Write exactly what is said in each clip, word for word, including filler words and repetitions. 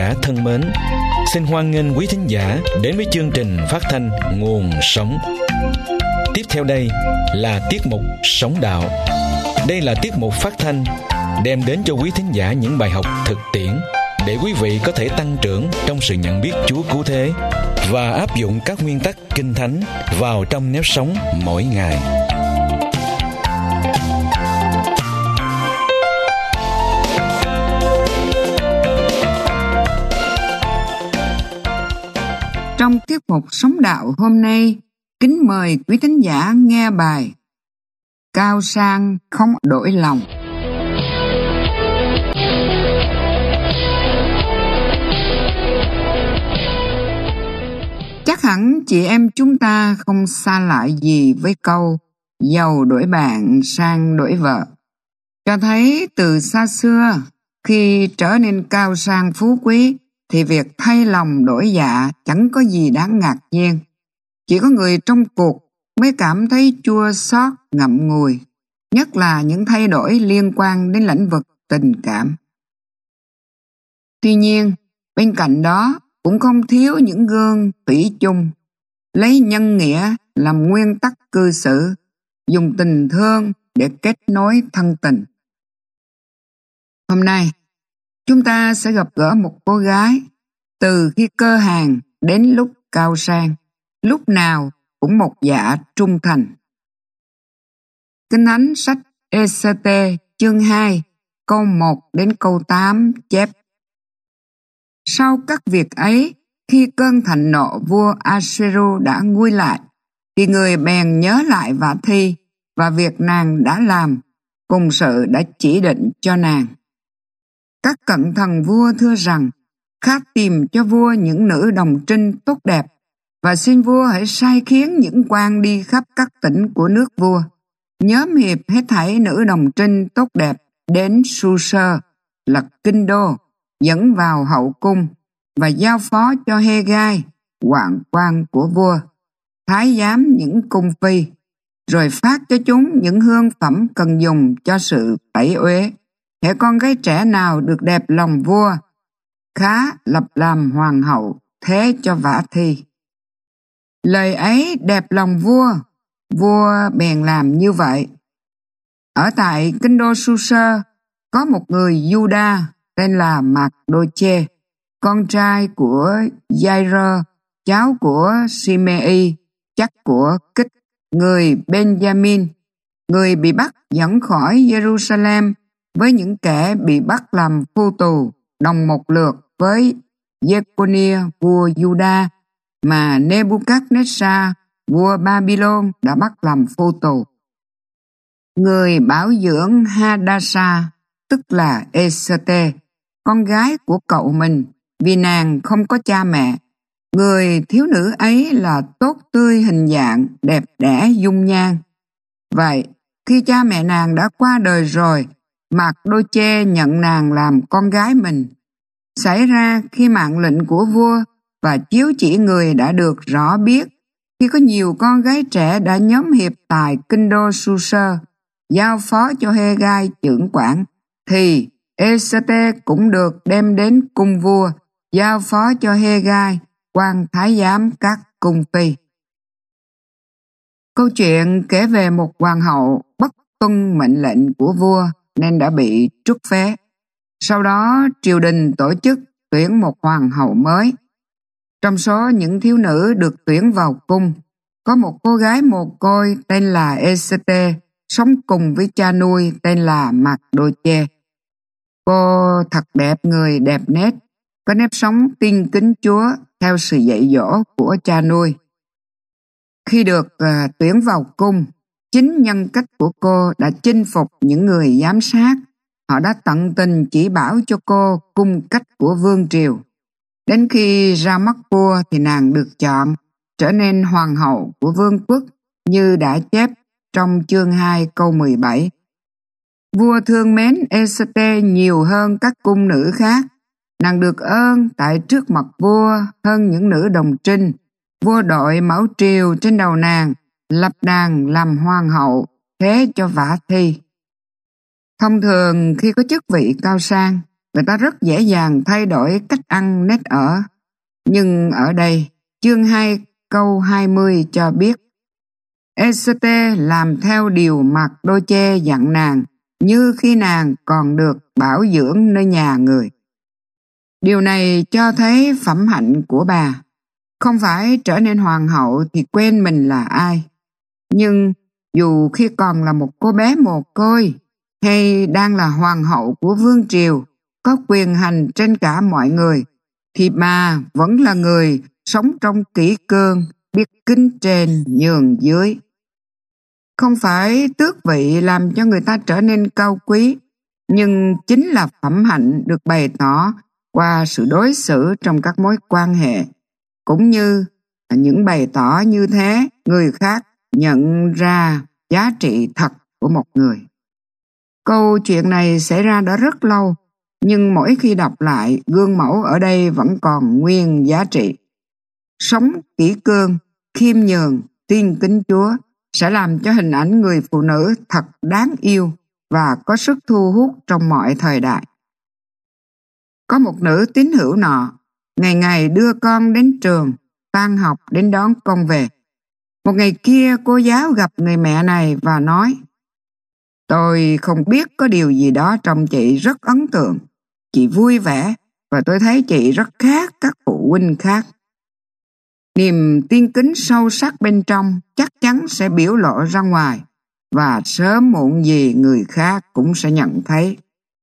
giả thân mến, xin hoan nghênh quý thính giả đến với chương trình phát thanh Nguồn Sống. Tiếp theo đây là tiết mục Sống Đạo. Đây là tiết mục phát thanh đem đến cho quý thính giả những bài học thực tiễn để quý vị có thể tăng trưởng trong sự nhận biết Chúa cứu thế và áp dụng các nguyên tắc Kinh Thánh vào trong nếp sống mỗi ngày. Trong tiết mục Sống Đạo hôm nay, kính mời quý thính giả nghe bài Cao Sang Không Đổi Lòng. Chắc hẳn chị em chúng ta không xa lạ gì với câu giàu đổi bạn sang đổi vợ. Cho thấy từ xa xưa, khi trở nên cao sang phú quý, thì việc thay lòng đổi dạ chẳng có gì đáng ngạc nhiên. Chỉ có người trong cuộc mới cảm thấy chua xót ngậm ngùi, nhất là những thay đổi liên quan đến lĩnh vực tình cảm. Tuy nhiên, bên cạnh đó cũng không thiếu những gương thủy chung, lấy nhân nghĩa làm nguyên tắc cư xử, dùng tình thương để kết nối thân tình. Hôm nay, chúng ta sẽ gặp gỡ một cô gái từ khi cơ hàn đến lúc cao sang, lúc nào cũng một dạ trung thành. Kinh Thánh sách Ê-xê-tê chương hai câu một đến câu tám chép: Sau các việc ấy, khi cơn thịnh nộ vua Asuero đã nguôi lại, thì người bèn nhớ lại Vả Thi và việc nàng đã làm, cùng sự đã chỉ định cho nàng. Các cận thần vua thưa rằng, khát tìm cho vua những nữ đồng trinh tốt đẹp, và xin vua hãy sai khiến những quan đi khắp các tỉnh của nước vua, nhóm hiệp hết thảy nữ đồng trinh tốt đẹp đến Su-sơ là kinh đô, dẫn vào hậu cung và giao phó cho Hê-gai, hoạn quan của vua, thái giám những cung phi, rồi phát cho chúng những hương phẩm cần dùng cho sự tẩy uế. Hễ con gái trẻ nào được đẹp lòng vua, khá lập làm hoàng hậu thế cho Vả Thi. Lời ấy đẹp lòng vua, vua bèn làm như vậy. Ở tại kinh đô Su-sơ có một người Juda tên là Mạc-đô-chê, con trai của Giai-rơ, cháu của Si-mê-y, chắc của Kích, người Benjamin, người bị bắt dẫn khỏi Jerusalem với những kẻ bị bắt làm phu tù, đồng một lượt với Giê-cô-nia vua Juda mà Nê-bu-cát-nét-sa vua Babylon đã bắt làm phu tù. Người bảo dưỡng Ha-đa-sa, tức là Ê-xê-tê, con gái của cậu mình, vì nàng không có cha mẹ. Người thiếu nữ ấy là tốt tươi hình dạng, đẹp đẽ dung nhan. Vậy, khi cha mẹ nàng đã qua đời rồi, Mạc-đô-chê nhận nàng làm con gái mình. Xảy ra khi mạng lệnh của vua và chiếu chỉ người đã được rõ biết, khi có nhiều con gái trẻ đã nhóm hiệp tại kinh đô Su-sơ, giao phó cho Hê-gai chưởng quản, thì Ê-xê-tê cũng được đem đến cung vua, giao phó cho Hê-gai, quan thái giám các cung phi. Câu chuyện kể về một hoàng hậu bất tuân mệnh lệnh của vua nên đã bị trút phế. Sau đó triều đình tổ chức tuyển một hoàng hậu mới. Trong số những thiếu nữ được tuyển vào cung, có một cô gái mồ côi tên là Ê-xê-tê, sống cùng với cha nuôi tên là Mạc-đô-chê. Cô thật đẹp người đẹp nét, có nếp sống tin kính Chúa theo sự dạy dỗ của cha nuôi. Khi được uh, tuyển vào cung, chính nhân cách của cô đã chinh phục những người giám sát. Họ đã tận tình chỉ bảo cho cô cung cách của vương triều. Đến khi ra mắt vua thì nàng được chọn, trở nên hoàng hậu của vương quốc như đã chép trong chương hai câu mười bảy. Vua thương mến Ê-xê-tê nhiều hơn các cung nữ khác. Nàng được ơn tại trước mặt vua hơn những nữ đồng trinh. Vua đội mão triều trên đầu nàng, lập nàng làm hoàng hậu, thế cho Vả Thi. Thông thường khi có chức vị cao sang, người ta rất dễ dàng thay đổi cách ăn nết ở. Nhưng ở đây, chương hai câu hai mươi cho biết, Ê-xê-tê làm theo điều Mặc-đô-chê dặn nàng, như khi nàng còn được bảo dưỡng nơi nhà người. Điều này cho thấy phẩm hạnh của bà. Không phải trở nên hoàng hậu thì quên mình là ai. Nhưng dù khi còn là một cô bé mồ côi hay đang là hoàng hậu của vương triều, có quyền hành trên cả mọi người, thì bà vẫn là người sống trong kỷ cương, biết kính trên nhường dưới. Không phải tước vị làm cho người ta trở nên cao quý, nhưng chính là phẩm hạnh được bày tỏ qua sự đối xử trong các mối quan hệ, cũng như những bày tỏ như thế người khác nhận ra giá trị thật của một người. Câu chuyện này xảy ra đã rất lâu, nhưng mỗi khi đọc lại, gương mẫu ở đây vẫn còn nguyên giá trị. Sống kỷ cương, khiêm nhường, tin kính Chúa sẽ làm cho hình ảnh người phụ nữ thật đáng yêu và có sức thu hút trong mọi thời đại. Có một nữ tín hữu nọ, ngày ngày đưa con đến trường, tan học đến đón con về. Một ngày kia cô giáo gặp người mẹ này và nói, tôi không biết có điều gì đó trong chị rất ấn tượng. Chị vui vẻ và tôi thấy chị rất khác các phụ huynh khác. Niềm tin kính sâu sắc bên trong chắc chắn sẽ biểu lộ ra ngoài và sớm muộn gì người khác cũng sẽ nhận thấy.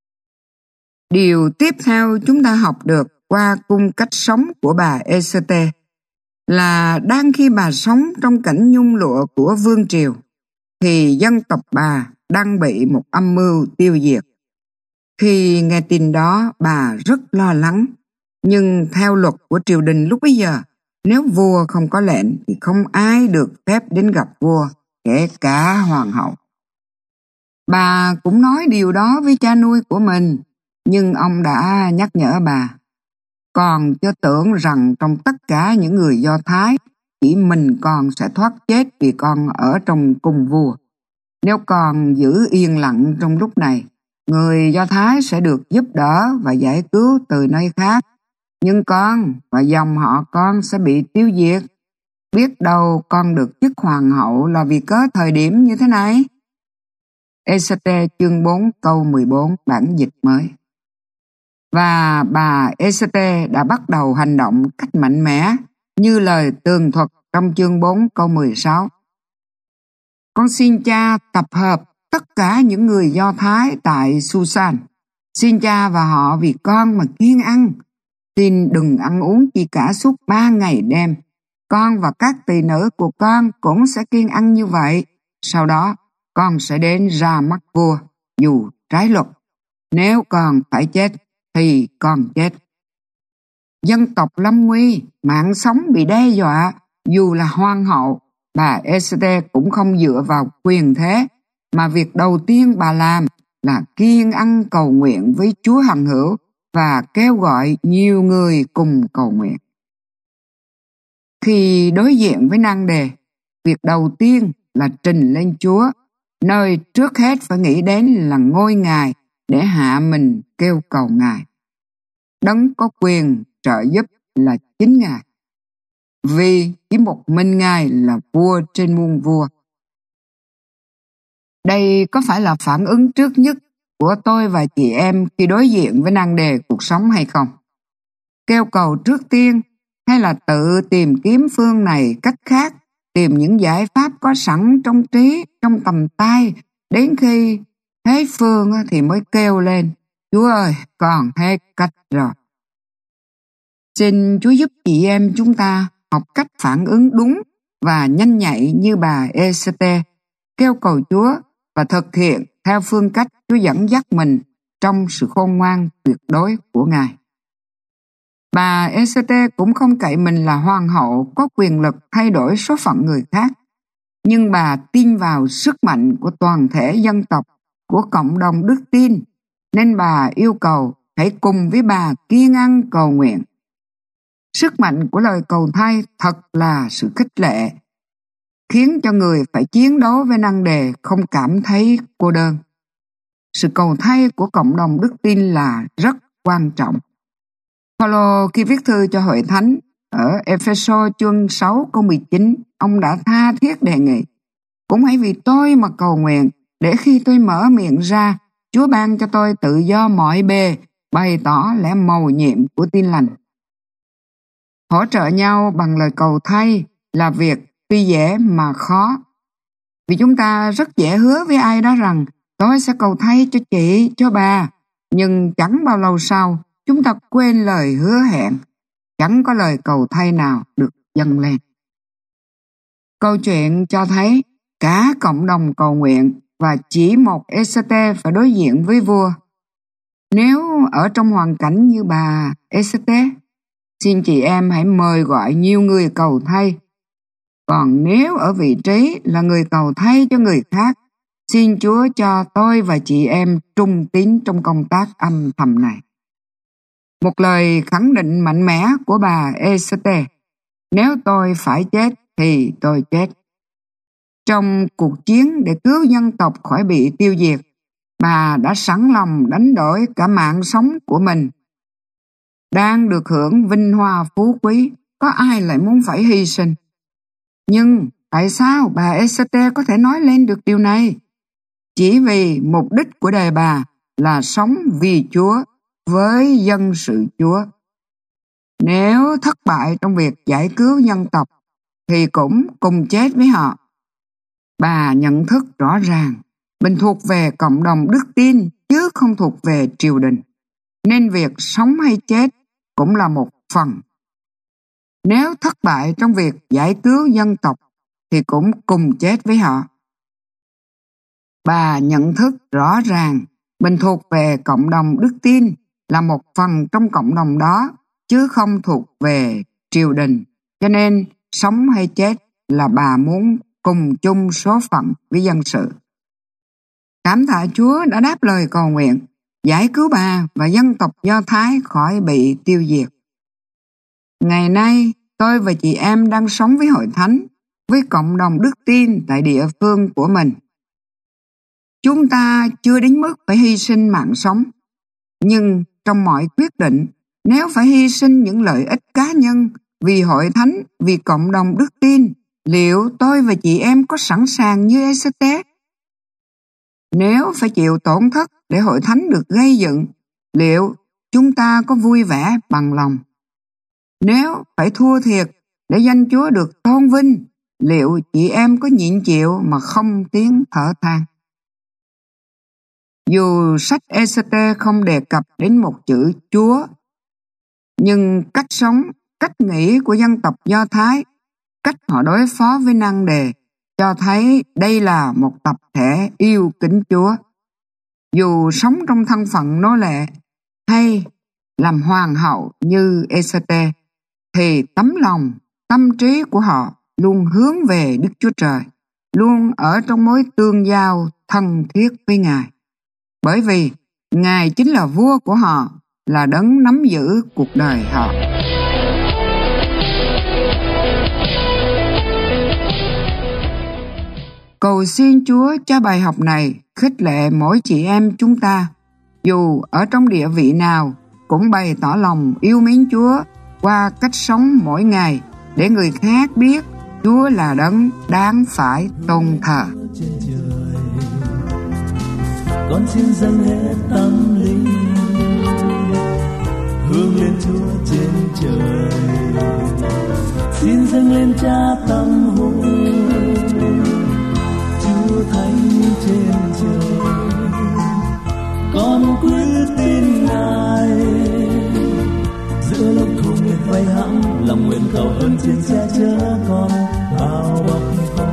Điều tiếp theo chúng ta học được qua cung cách sống của bà Ê-xê-tê là đang khi bà sống trong cảnh nhung lụa của vương triều, thì dân tộc bà đang bị một âm mưu tiêu diệt. Khi nghe tin đó, bà rất lo lắng, nhưng theo luật của triều đình lúc bấy giờ, nếu vua không có lệnh thì không ai được phép đến gặp vua, kể cả hoàng hậu. Bà cũng nói điều đó với cha nuôi của mình, nhưng ông đã nhắc nhở bà, còn cho tưởng rằng trong tất cả những người Do Thái, chỉ mình con sẽ thoát chết vì con ở trong cung vua. Nếu con giữ yên lặng trong lúc này, người Do Thái sẽ được giúp đỡ và giải cứu từ nơi khác. Nhưng con và dòng họ con sẽ bị tiêu diệt. Biết đâu con được chức hoàng hậu là vì cớ thời điểm như thế này. Ê-xê-tê chương bốn câu mười bốn bản dịch mới. Và bà Ê-xê-tê đã bắt đầu hành động cách mạnh mẽ như lời tường thuật trong chương bốn câu mười sáu. Con xin cha tập hợp tất cả những người Do Thái tại Susan. Xin cha và họ vì con mà kiêng ăn. Xin đừng ăn uống chi cả suốt ba ngày đêm. Con và các tỳ nữ của con cũng sẽ kiêng ăn như vậy. Sau đó, con sẽ đến ra mắt vua, dù trái luật. Nếu con phải chết, thì con chết. Dân tộc lâm nguy, mạng sống bị đe dọa, dù là hoàng hậu, bà Ê-xê-tê cũng không dựa vào quyền thế, mà việc đầu tiên bà làm là kiêng ăn cầu nguyện với Chúa hằng hữu và kêu gọi nhiều người cùng cầu nguyện. Khi đối diện với nan đề, việc đầu tiên là trình lên Chúa, nơi trước hết phải nghĩ đến là ngôi Ngài để hạ mình kêu cầu Ngài. Đấng có quyền trợ giúp là chính Ngài, vì chỉ một mình Ngài là vua trên muôn vua. Đây có phải là phản ứng trước nhất của tôi và chị em khi đối diện với nan đề cuộc sống hay không? Kêu cầu trước tiên hay là tự tìm kiếm phương này cách khác, tìm những giải pháp có sẵn trong trí, trong tầm tay, đến khi hết phương thì mới kêu lên, Chúa ơi, còn hết cách rồi. Xin Chúa giúp chị em chúng ta học cách phản ứng đúng và nhanh nhạy như bà Ê-xê-tê, kêu cầu Chúa và thực hiện theo phương cách Chúa dẫn dắt mình trong sự khôn ngoan tuyệt đối của Ngài. Bà Ê-xê-tê cũng không cậy mình là hoàng hậu có quyền lực thay đổi số phận người khác, nhưng bà tin vào sức mạnh của toàn thể dân tộc, của cộng đồng đức tin, nên bà yêu cầu hãy cùng với bà kiêng ăn cầu nguyện. Sức mạnh của lời cầu thay thật là sự khích lệ, khiến cho người phải chiến đấu với nan đề không cảm thấy cô đơn. Sự cầu thay của cộng đồng đức tin là rất quan trọng. Phaolô khi viết thư cho hội thánh ở Ê-phê-sô chương sáu câu mười chín, ông đã tha thiết đề nghị: cũng hãy vì tôi mà cầu nguyện, để khi tôi mở miệng ra, Chúa ban cho tôi tự do mọi bề, bày tỏ lẽ mầu nhiệm của tin lành. Hỗ trợ nhau bằng lời cầu thay là việc tuy dễ mà khó. Vì chúng ta rất dễ hứa với ai đó rằng tôi sẽ cầu thay cho chị, cho bà, nhưng chẳng bao lâu sau chúng ta quên lời hứa hẹn, chẳng có lời cầu thay nào được dâng lên. Câu chuyện cho thấy cả cộng đồng cầu nguyện và chỉ một Ê-xê-tê phải đối diện với vua. Nếu ở trong hoàn cảnh như bà Ê-xê-tê, xin chị em hãy mời gọi nhiều người cầu thay. Còn nếu ở vị trí là người cầu thay cho người khác, xin Chúa cho tôi và chị em trung tín trong công tác âm thầm này. Một lời khẳng định mạnh mẽ của bà Ê-xê-tê: nếu tôi phải chết thì tôi chết. Trong cuộc chiến để cứu dân tộc khỏi bị tiêu diệt, bà đã sẵn lòng đánh đổi cả mạng sống của mình. Đang được hưởng vinh hoa phú quý, có ai lại muốn phải hy sinh? Nhưng tại sao bà Ê-xê-tê có thể nói lên được điều này? Chỉ vì mục đích của đời bà là sống vì Chúa, với dân sự Chúa. Nếu thất bại trong việc giải cứu dân tộc, thì cũng cùng chết với họ. Bà nhận thức rõ ràng mình thuộc về cộng đồng đức tin chứ không thuộc về triều đình, nên việc sống hay chết cũng là một phần. Nếu thất bại trong việc giải cứu dân tộc thì cũng cùng chết với họ. Bà nhận thức rõ ràng mình thuộc về cộng đồng đức tin, là một phần trong cộng đồng đó chứ không thuộc về triều đình, cho nên sống hay chết là bà muốn cùng chung số phận với dân sự. Cảm tạ Chúa đã đáp lời cầu nguyện, giải cứu bà và dân tộc Do Thái khỏi bị tiêu diệt. Ngày nay, tôi và chị em đang sống với hội thánh, với cộng đồng đức tin tại địa phương của mình. Chúng ta chưa đến mức phải hy sinh mạng sống, nhưng trong mọi quyết định, nếu phải hy sinh những lợi ích cá nhân vì hội thánh, vì cộng đồng đức tin, liệu tôi và chị em có sẵn sàng như Ê-xê-tê? Nếu phải chịu tổn thất để hội thánh được gây dựng, liệu chúng ta có vui vẻ bằng lòng? Nếu phải thua thiệt để danh Chúa được tôn vinh, liệu chị em có nhịn chịu mà không tiếng thở than? Dù sách Ê-xê-tê không đề cập đến một chữ Chúa, nhưng cách sống, cách nghĩ của dân tộc Do Thái, cách họ đối phó với nan đề, cho thấy đây là một tập thể yêu kính Chúa. Dù sống trong thân phận nô lệ hay làm hoàng hậu như Ê-xê-tê, thì tấm lòng, tâm trí của họ luôn hướng về Đức Chúa Trời, luôn ở trong mối tương giao thân thiết với Ngài. Bởi vì Ngài chính là vua của họ, là đấng nắm giữ cuộc đời họ. Cầu xin Chúa cho bài học này khích lệ mỗi chị em chúng ta, dù ở trong địa vị nào, cũng bày tỏ lòng yêu mến Chúa qua cách sống mỗi ngày, để người khác biết Chúa là đấng đáng phải tôn thờ. Con xin dâng hết tâm linh, hướng lên Chúa trên trời. Xin dâng lên Cha tâm hồn, Chúa Thánh trên trời. Con quyết tin Ngài, giữa lúc thù nghịch vây hãm, lòng nguyện cầu ơn trên che chở con bao bọc con.